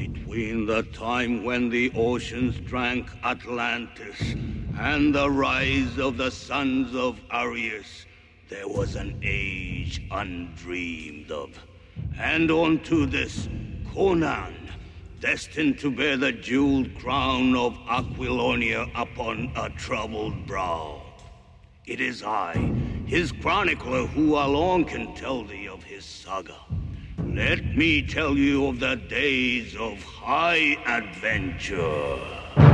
Between the time when the oceans drank Atlantis and the rise of the sons of Arius, there was an age undreamed of. And unto this, Conan, destined to bear the jeweled crown of Aquilonia upon a troubled brow. It is I, his chronicler, who alone can tell thee of his saga. Let me tell you of the days of high adventure.